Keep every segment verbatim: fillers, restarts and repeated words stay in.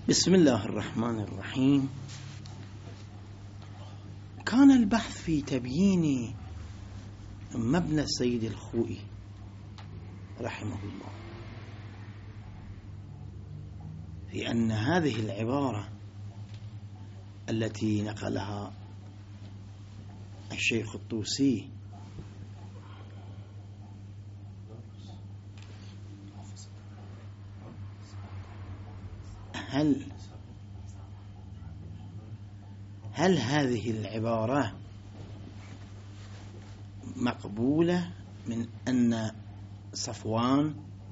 بسم الله الرحمن الرحيم. كان البحث في تبيين مبنى السيد الخوئي رحمه الله في أن هذه العبارة التي نقلها الشيخ الطوسي هل هل هذه العبارة مقبولة من أن صفوان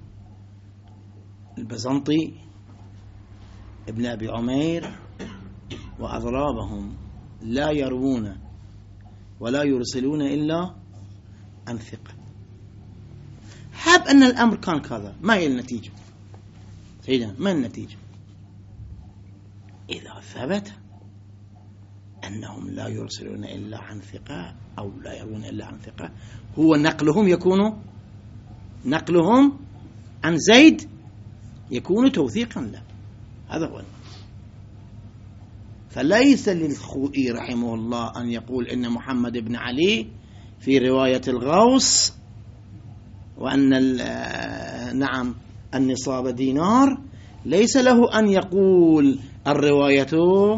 البزنطي ابن أبي عمير وأضرابهم لا يروون ولا يرسلون إلا عن ثقة؟ حاب أن الأمر كان كذا، ما هي النتيجة سيدنا؟ ما النتيجة؟ إذا ثبت أنهم لا يرسلون إلا عن ثقة أو لا يروون إلا عن ثقة، هو نقلهم يكون نقلهم عن زيد يكون توثيقا له، هذا هو. فليس للخوئي رحمه الله أن يقول إن محمد بن علي في رواية الغوص وأن نعم النصاب دينار، ليس له أن يقول الرواية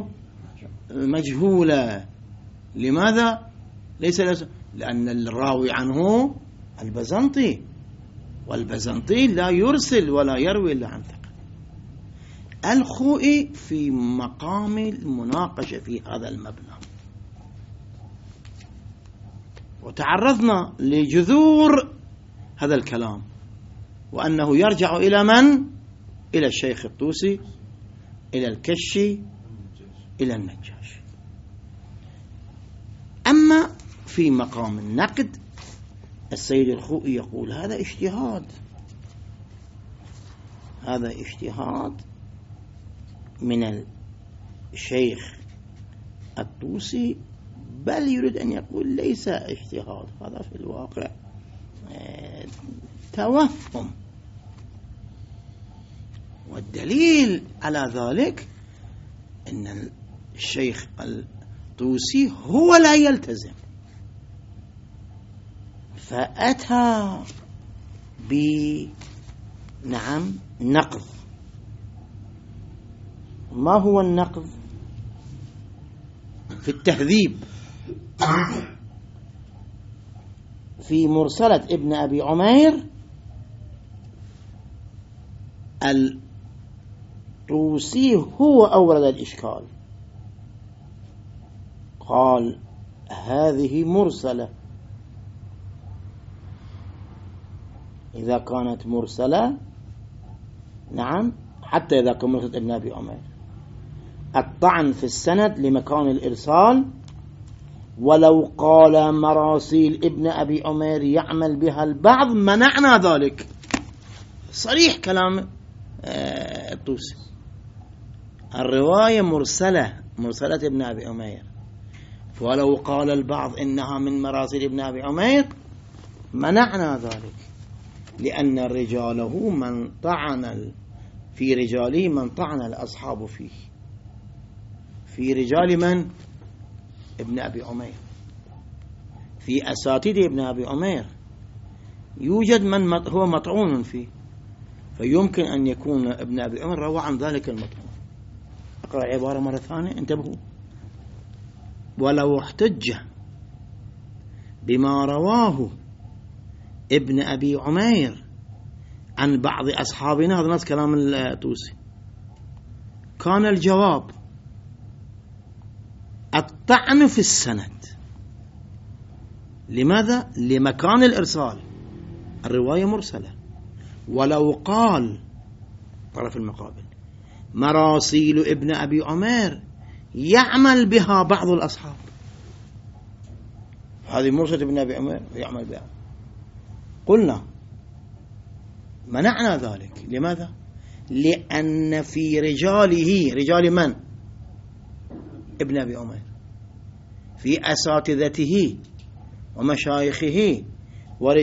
مجهولة. لماذا؟ ليس له، لأن الراوي عنه البزنطي، والبزنطي لا يرسل ولا يروي إلا عن ثقة. الخوئي في مقام المناقشة في هذا المبنى، وتعرضنا لجذور هذا الكلام، وأنه يرجع إلى من؟ إلى الشيخ الطوسي، إلى الكشي، إلى النجاشي. أما في مقام النقد السيد الخوئي يقول هذا اجتهاد، هذا اجتهاد من الشيخ الطوسي، بل يريد أن يقول ليس اجتهاد، هذا في الواقع توهم. والدليل على ذلك أن الشيخ الطوسي هو لا يلتزم، فأتى بنعم نقض. ما هو النقض؟ في التهذيب في مرسلة ابن أبي عمير الطوسي هو أورد الإشكال، قال هذه مرسلة، إذا كانت مرسلة نعم حتى إذا كانت مرسلة ابن أبي عمير، الطعن في السند لمكان الإرسال، ولو قال مراسيل ابن أبي عمير يعمل بها البعض منعنا ذلك. صريح كلام الطوسي، الرواية مرسلة، مرسلة ابن أبي عمير، ولو قال البعض إنها من مراسيل ابن أبي عمير منعنا ذلك، لأن رجاله من طعن في رجاله من طعن الأصحاب فيه، في رجال من؟ ابن أبي عمير. في أساتذة ابن أبي عمير يوجد من هو مطعون فيه، فيمكن أن يكون ابن أبي عمير روى عن ذلك المطعون. أقرأ عبارة مرة ثانية، انتبهوا. ولو احتج بما رواه ابن أبي عمير عن بعض أصحابنا، هذا نص كلام الطوسي، كان الجواب الطعن في السند. لماذا؟ لمكان الإرسال، الرواية مرسلة. ولو قال طرف المقابل مراسيل ابن أبي عمير يعمل بها بعض الأصحاب، هذه مرسلة ابن أبي عمير يعمل بها، قلنا منعنا ذلك. لماذا؟ لأن في رجاله، رجال من؟ ابن أبي عمير، في أساتذته ومشايخه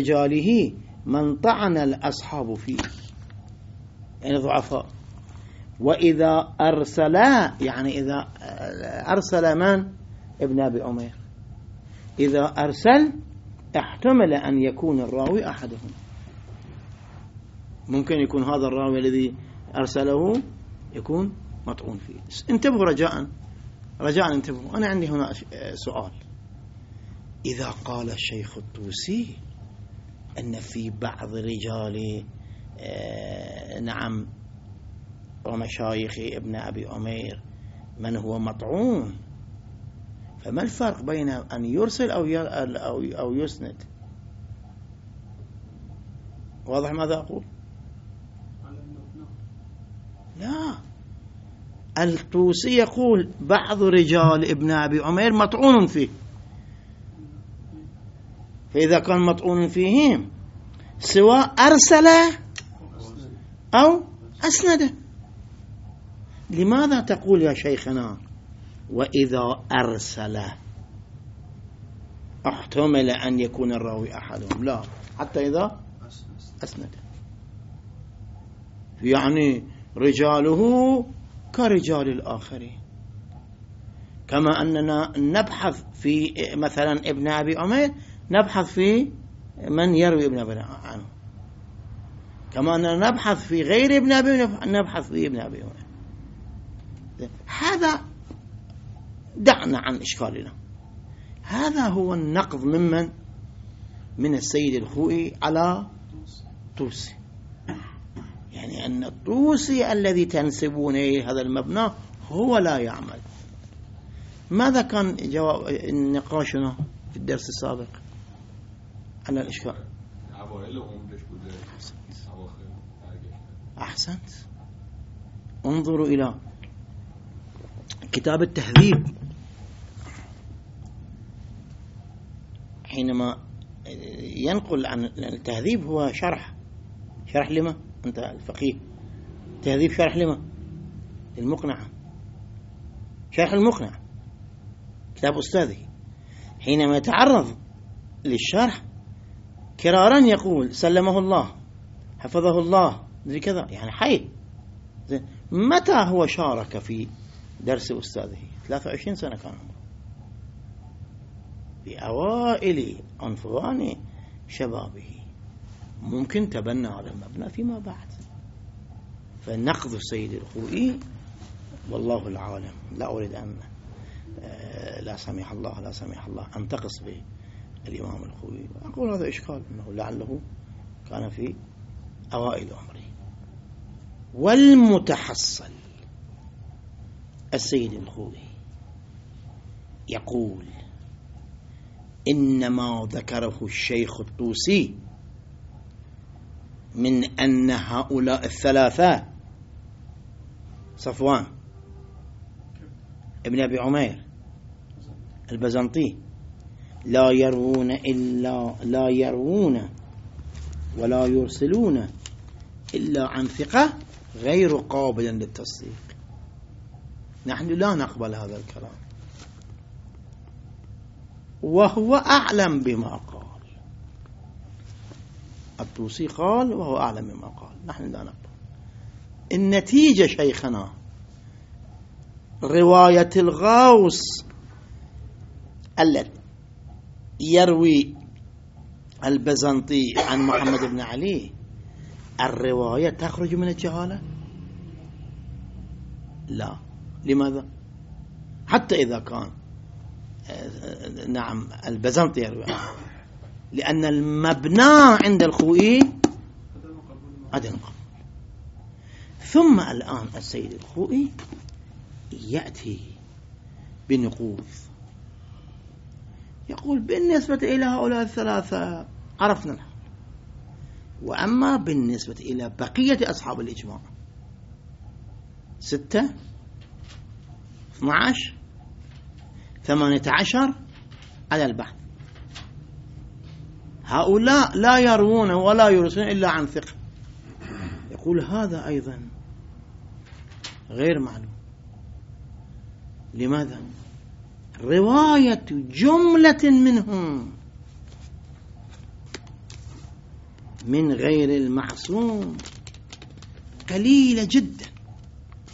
ورجاله من طعن الأصحاب فيه، يعني ضعفاء. وإذا أرسل يعني إذا أرسل من؟ ابن أبي عمير. إذا أرسل احتمل أن يكون الراوي أحدهم، ممكن يكون هذا الراوي الذي أرسله يكون مطعون فيه. انتبهوا رجاء رجاء انتبهوا. أنا عندي هنا سؤال. إذا قال الشيخ الطوسي أن في بعض رجال آه نعم ومشايخ ابن أبي عمير من هو مطعون، فما الفرق بين أن يرسل أو أو يسند؟ واضح ماذا أقول؟ لا، الطوسي يقول بعض رجال ابن أبي عمير مطعون فيه، فإذا كان مطعون فيهم سواء أرسل أو أسند. لماذا تقول يا شيخنا وإذا أرسل احتمل أن يكون الراوي أحدهم؟ لا، حتى إذا أسند يعني رجاله كرجال الآخرين، كما أننا نبحث في مثلا ابن أبي عمير نبحث في من يروي ابن أبي عنه، كما أننا نبحث في غير ابن أبي نبحث في ابن أبي عمير. هذا دعنا عن إشكالنا. هذا هو النقض ممن من السيد الخوئي على طوسي، يعني أن الطوسي الذي تنسبون إليه هذا المبنى هو لا يعمل. ماذا كان جواب نقاشنا في الدرس السابق على الإشكال؟ أحسنت. انظروا إلى كتاب التهذيب، حينما ينقل عن التهذيب هو شرح شرح لما أنت الفقيه، تهذيب شرح لما المقنعة، شرح المقنع كتاب أستاذه، حينما يتعرض للشرح كرارا يقول سلمه الله حفظه الله زي كذا، يعني حي. متى هو شارك في درس أستاذه؟ ثلاثة وعشرين سنة كان عمره، في أوائل عنفوان شبابه، ممكن تبنى على المبنى فيما بعد. فنقض السيد الخوئي والله العالم، لا أريد أن لا سمح الله لا سمح الله أنتقص بالإمام الخوئي، أقول هذا إشكال أنه لعله كان في أوائل عمره. والمتحصل السيد الخوئي يقول إنما ذكره الشيخ الطوسي من أن هؤلاء الثلاثة صفوان ابن أبي عمير البزنطي لا يروون إلا لا يروون ولا يرسلون إلا عن ثقة غير قابل للتصديق. نحن لا نقبل هذا الكلام، وهو أعلم بما قال. الطوسي قال وهو أعلم بما قال، نحن لا نقبل. النتيجة شيخنا رواية الغوث الذي يروي البزنطي عن محمد بن علي، الرواية تخرج من الجهالة؟ لا. لماذا؟ حتى إذا كان نعم البزنطي يروي، لأن المبنى عند الخوئي عدم قبول. ثم الآن السيد الخوئي يأتي بنقوذ، يقول بالنسبة إلى هؤلاء الثلاثة عرفنا الحال، وأما بالنسبة إلى بقية أصحاب الإجماع ستة اثنى عشر ثمانية عشر على البحث، هؤلاء لا يروون ولا يرسلون إلا عن ثقة. يقول هذا أيضا غير معلوم. لماذا؟ رواية جملة منهم من غير المعصوم قليلة جدا،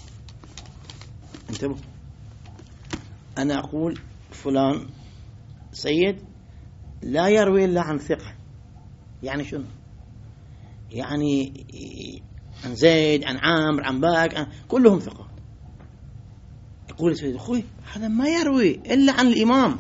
انتبهوا، أنا أقول فلان سيد لا يروي إلا عن ثقة، يعني شنو؟ يعني عن زيد، عن عامر، عن باك، عن كلهم ثقات. يقول سيد أخوي هذا ما يروي إلا عن الإمام،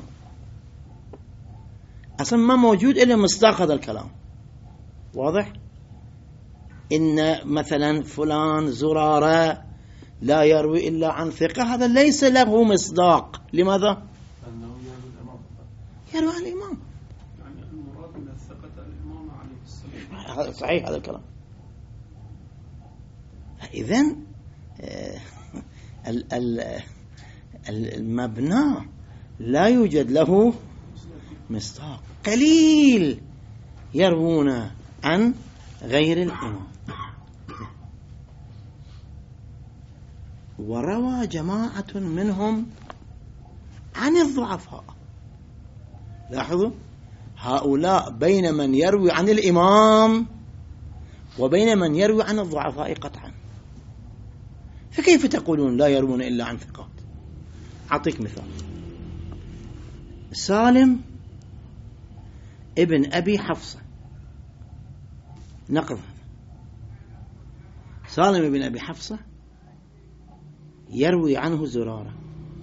أصلا ما موجود إلا مصداق هذا الكلام. واضح؟ إن مثلا فلان زرارة لا يروي إلا عن ثقة، هذا ليس له مصداق. لماذا؟ أنه يروي الإمام، يروي عن الإمام، يعني المراد من الثقة الإمام عليه السلام. صحيح هذا الكلام. إذن المبنى لا يوجد له مصداق، قليل يروون عن غير الإمام. وروى جماعة منهم عن الضعفاء. لاحظوا، هؤلاء بين من يروي عن الإمام وبين من يروي عن الضعفاء قطعا. فكيف تقولون لا يروون إلا عن ثقات؟ أعطيك مثال. سالم ابن أبي حفصة، نقض. سالم ابن أبي حفصة يروي عنه زرارة،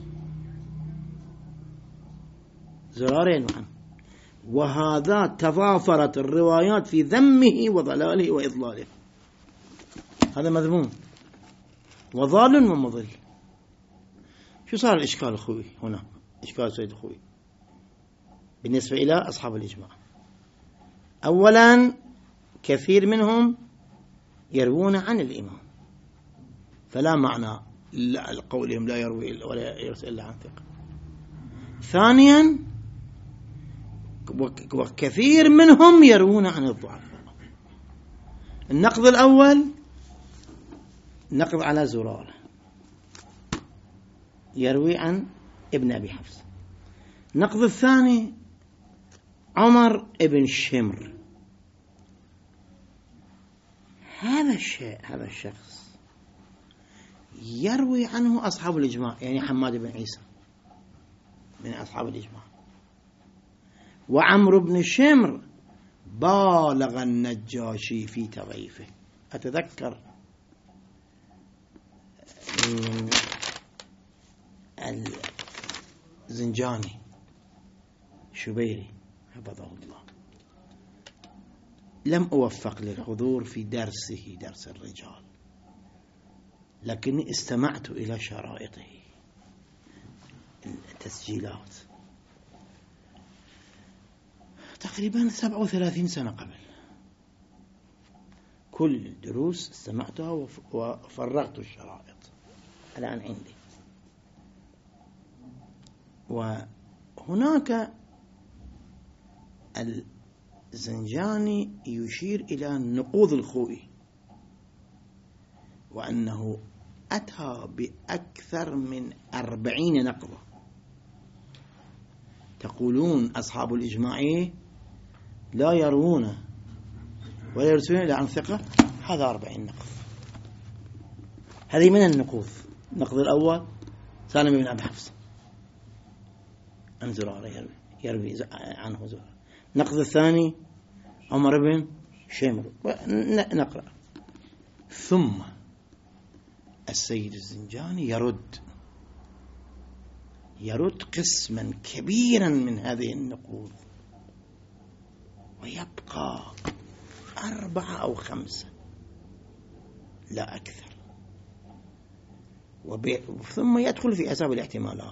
زرارين عنه، وهذا تضافرت الروايات في ذمه وضلاله وإضلاله. هذا مذموم وضال ومضل. شو صار الإشكال أخوي هنا؟ إشكال سيد أخوي بالنسبة إلى أصحاب الإجماع. أولا كثير منهم يروون عن الإمام، فلا معنى قولهم لا يروي ولا يرسل إلا عن ثقة. ثانيا وكثير منهم يروون عن الضعفاء. النقض الأول نقض على زرارة يروي عن ابن أبي حفص. النقض الثاني عمر ابن شمر، هذا الشيء هذا الشخص يروي عنه أصحاب الإجماع، يعني حماد بن عيسى من أصحاب الإجماع. وعمر بن شمر بالغ النجاشي في تضعيفه. أتذكر الزنجاني شبيري حفظه الله، لم أوفق للحضور في درسه درس الرجال، لكني استمعت إلى شرائطه التسجيلات تقريبا سبعة وثلاثين سنة قبل. كل الدروس استمعتها وفرغت الشرائط الآن عندي. وهناك الزنجاني يشير إلى نقوض الخوئي، وأنه أتى بأكثر من أربعين نقضة. تقولون أصحاب الإجماع لا يروون ولا يرسلون إلا عن ثقة، هذا أربعين نقض. هذه من النقوض. النقض الأول سالم بن أبي حفص عن زرارة يروي, يروي عنه زرارة. النقض الثاني عمر بن شمر. نقرأ. ثم السيد الزنجاني يرد يرد قسما كبيرا من هذه النقوض، ويبقى أربعة أو خمسة لا أكثر. ثم يدخل في أسباب الاحتمالات،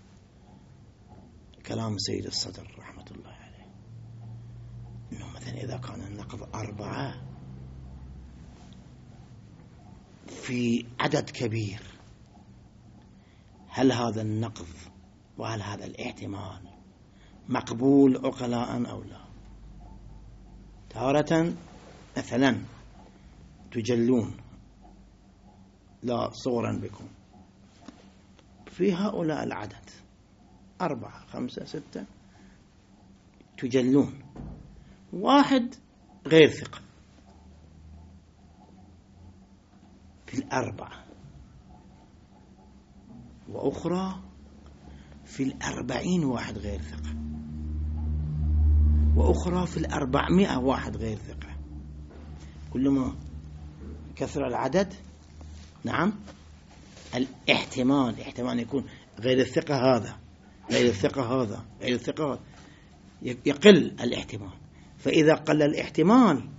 كلام سيد الصدر رحمة الله عليه، إنه مثلا إذا كان النقض أربعة في عدد كبير، هل هذا النقض وهل هذا الاحتمال مقبول عقلاء أو لا؟ تارة مثلا تجلون لا صورا بكم في هؤلاء العدد أربعة خمسة ستة، تجلون واحد غير ثقة في الأربعة، وأخرى في الأربعين واحد غير ثقة، وأخرى في الأربعمائة واحد غير ثقة. كلما كثر العدد نعم الاحتمال احتمال يكون غير الثقة هذا غير الثقة هذا غير الثقة هذا يقل الاحتمال. فإذا قل الاحتمال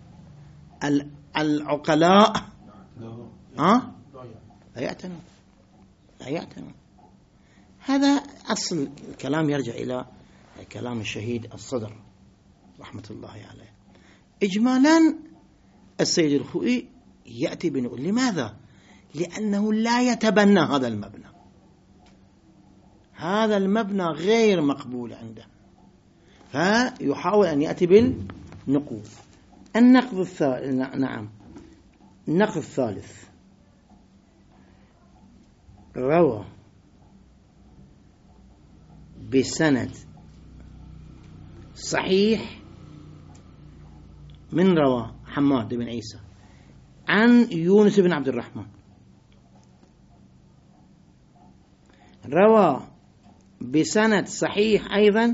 العقلاء ها لا يعتنون لا يعتنون. هذا أصل الكلام، يرجع إلى كلام الشهيد الصدر رحمة الله عليه. إجمالا السيد الخوئي يأتي بنقول لماذا؟ لأنه لا يتبنى هذا المبنى، هذا المبنى غير مقبول عنده، فيحاول أن يأتي بالنقوض. النقض الثالث نعم النقض الثالث روى بسند صحيح من روى حماد بن عيسى عن يونس بن عبد الرحمن، روى بسند صحيح أيضا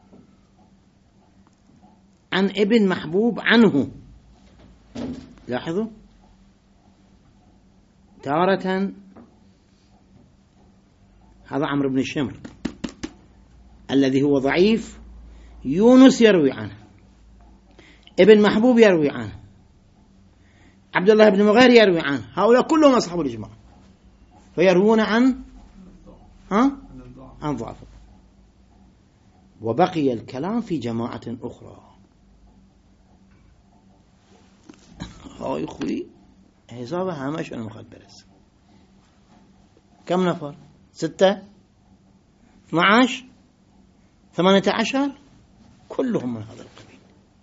عن ابن محبوب عنه. لاحظوا تارة هذا عمرو بن الشمر الذي هو ضعيف، يونس يروي عنه، ابن محبوب يروي عنه، عبد الله بن مغير يروي عنه، هؤلاء كلهم أصحاب الإجماع، فيروون عن ها عن ضعف. وبقي الكلام في جماعة أخرى. هاي أخوي حسابها همش أنا مخد برس. كم نفر؟ ستة اثنى عشر ثمانية عشر كلهم من هذا القبيل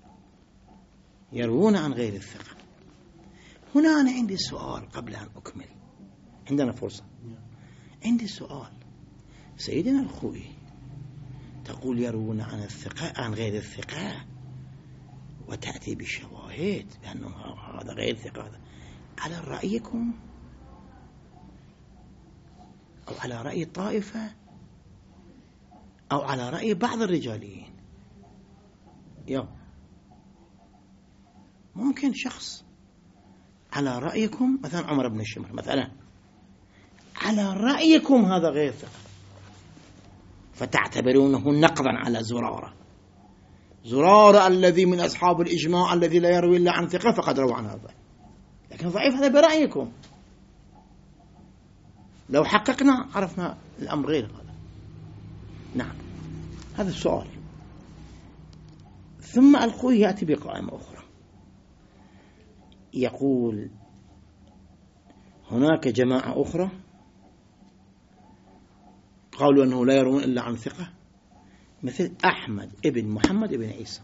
يروون عن غير الثقة. هنا أنا عندي سؤال قبل أن أكمل، عندنا فرصة. عندي سؤال، سيدنا الخوئي تقول يروون عن الثقة عن غير الثقة وتأتي بالشواهد بأنه هذا غير ثقة، على رأيكم أو على رأي طائفة أو على رأي بعض الرجاليين؟ يوم ممكن شخص على رأيكم مثلا عمر بن الشمر مثلا على رأيكم هذا غير ثقة، فتعتبرونه نقضا على زرارة. زرارة الذي من أصحاب الإجماع الذي لا يروي إلا عن ثقة فقد روى عن هذا، لكن ضعيف هذا برأيكم. لو حققنا عرفنا الأمر غير هذا. نعم هذا السؤال. ثم الخوئي يأتي بقائمة أخرى يقول هناك جماعة أخرى قالوا أنه لا يروون إلا عن ثقة، مثل أحمد ابن محمد ابن عيسى.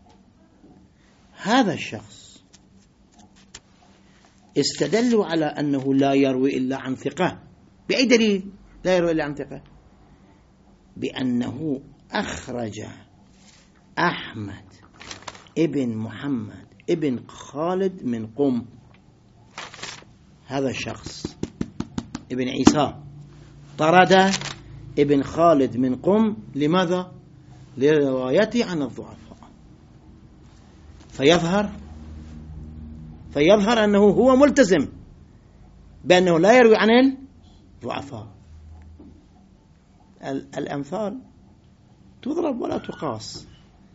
هذا الشخص استدلوا على أنه لا يروي إلا عن ثقة بأي دليل لا يروي إلا عن ثقة؟ بأنه أخرج أحمد ابن محمد ابن خالد من قم. هذا الشخص ابن عيسى طرد ابن خالد من قم. لماذا؟ لروايته عن الضعفاء. فيظهر فيظهر أنه هو ملتزم بأنه لا يروي عن الضعفاء. الأمثال تضرب ولا تقاس.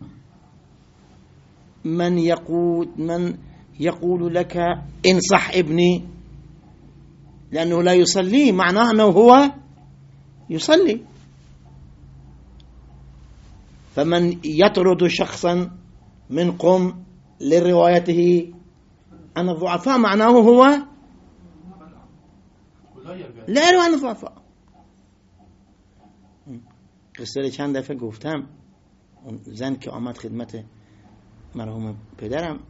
من يقول من يقول لك انصح ابني لأنه لا يصلي، معناه أنه هو يصلي. فمن يطرد شخصا من قم لروايته عن الضعفاء معناه هو لا يروي عن الضعفاء. قصه چند دفعه گفتم اون زن که آمد خدمت مرحوم پدرم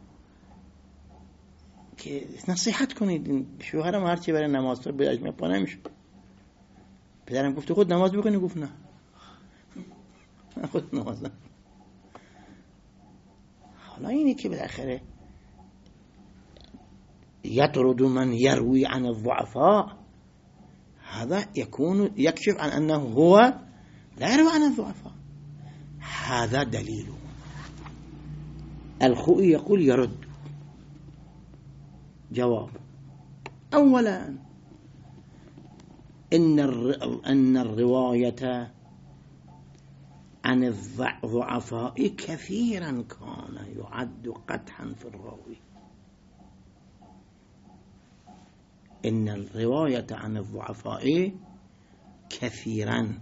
که نصیحت کنید شوهرم هرچی برای نماز تو به اجماع پا نمیشه. پدرم گفت خود نماز بکنی؟ گفت نه خود نماز نه. حالا اینی که بالاخره یطرد من یروی عن الضعفاء، هذا يكون يكشف عن أنه هو لا يروي عن الضعفاء. هذا دليل. الخوئي يقول يرد. جواب: أولا إن أن الرواية عن الضعفاء كثيرا كان يعد قدحا في الراوي. إن الرواية عن الضعفاء كثيرا.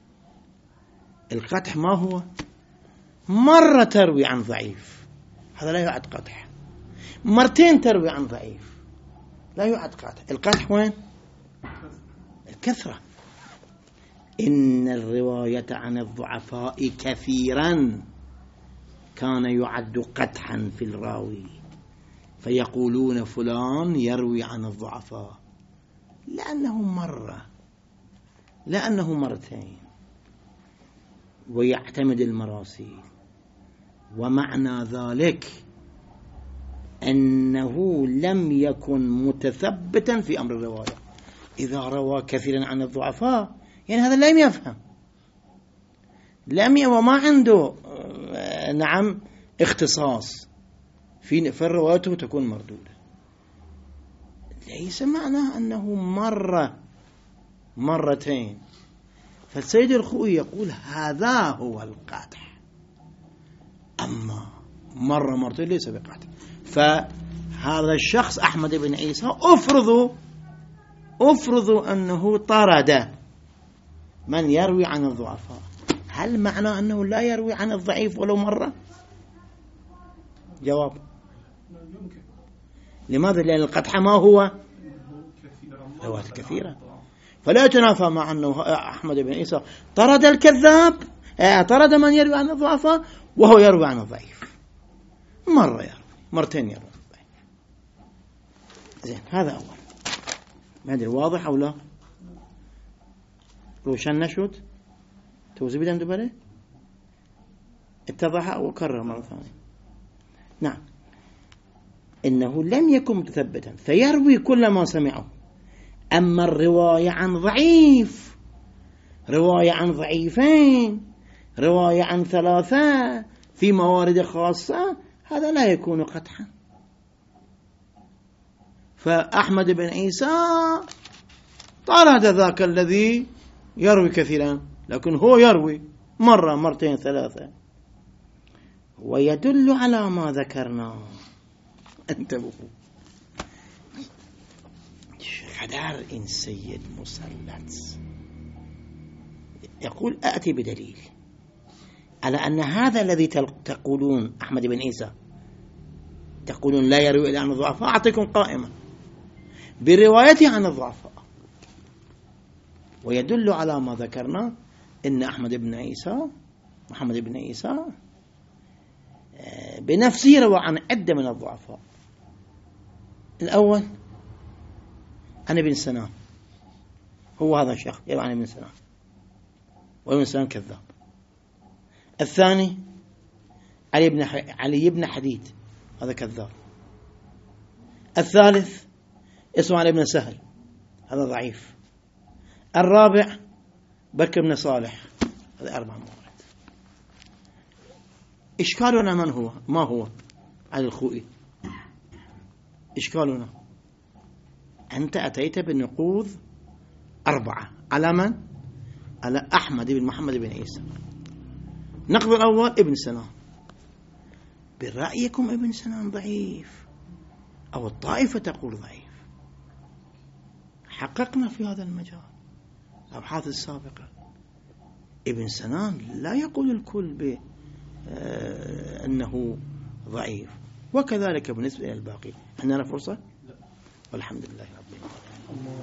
القدح ما هو؟ مرة تروي عن ضعيف، هذا لا يعد قدح. مرتين تروي عن ضعيف، لا يعد قدح. القدح وين؟ الكثرة. إن الرواية عن الضعفاء كثيرا كان يعد قدحا في الراوي، فيقولون فلان يروي عن الضعفاء لأنه مرة، لأنه مرتين، ويعتمد المراسيل. ومعنى ذلك أنه لم يكن متثبتا في أمر الرواية. إذا روى كثيرا عن الضعفاء يعني هذا لم يفهم، لم ي... وما عنده نعم اختصاص في فرواته تكون مردودة. ليس معناه أنه مرة مرتين. فالسيد الخوئي يقول هذا هو القدح، أما مرة مرتين ليس بقدح. فهذا الشخص أحمد بن عيسى أفرضوا أفرضوا أنه طرد من يروي عن الضعفاء. هل معنى أنه لا يروي عن الضعيف ولو مرة؟ جواب: لماذا؟ لأن القدح ما هو؟ روايات كثيرة. فلا يتنافى مع أنه أحمد بن عيسى طرد الكذاب، طرد من يروي عن الضعفاء وهو يروي عن الضعيف. مرة يروي، مرتين يروي عن الضعيف. زين، هذا أول. ما أدري واضح أو لا؟ روشن نشوت توزي بدن دبره اتضح أو أكرر مرة ثانية. نعم، إنه لم يكن متثبتا فيروي كل ما سمعه. أما الرواية عن ضعيف، رواية عن ضعيفين، رواية عن ثلاثة في موارد خاصة، هذا لا يكون قدحا. فأحمد بن عيسى طرد ذاك الذي يروي كثيرا، لكن هو يروي مرة مرتين ثلاثة. ويدل على ما ذكرنا. انتبهوا، خدار إن سيد مسلط يقول أأتي بدليل على أن هذا الذي تقولون أحمد بن عيسى تقولون لا يروي إلا عن الضعفاء، أعطيكم قائمة بروايته عن الضعفاء. ويدل على ما ذكرنا إن أحمد بن عيسى محمد بن عيسى بنفسه روى عن عدة من الضعفاء. الأول عن ابن سنان، هو هذا الشخص يروى عن ابن سنان، وابن سنان كذاب. الثاني علي بن علي بن حديد، هذا كذاب. الثالث اسمه علي بن سهل، هذا ضعيف. الرابع بكر بن صالح، هذا أربع موارد. إشكالنا من هو؟ ما هو؟ على الخوئي. إشكالنا أنت أتيت بالنقوض أربعة على من؟ على أحمد بن محمد بن عيسى. نقض الأول ابن سنان، برأيكم ابن سنان ضعيف أو الطائفة تقول ضعيف. حققنا في هذا المجال الأبحاث السابقة، ابن سنان لا يقول الكل بأنه ضعيف، وكذلك بالنسبة إلى الباقي. عندنا فرصة؟ والحمد لله رب العالمين.